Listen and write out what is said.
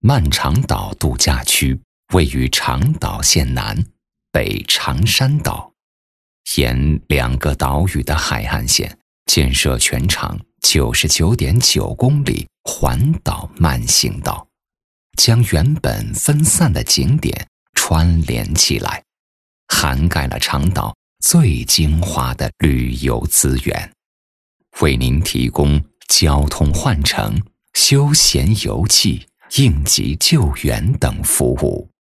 曼长岛度假区位于长岛县南，北长山岛，沿2个岛屿的海岸线建设全长99.9公里环岛慢行道，将原本分散的景点串联起来，涵盖了长岛最精华的旅游资源，为您提供交通换乘、休闲游憩、应急救援等服务。